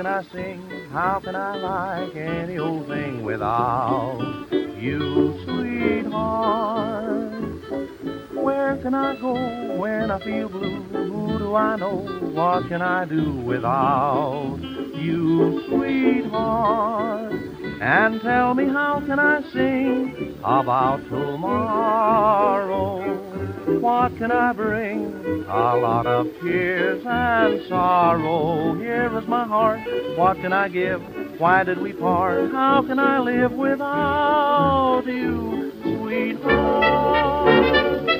can I sing? How can I like any old thing without you, sweetheart? Where can I go when I feel blue? Who do I know? What can I do without you, sweetheart? And tell me, how can I sing about tomorrow? What can I bring? A lot of tears and sorrow. Here is my heart. What can I give? Why did we part? How can I live without you, sweetheart?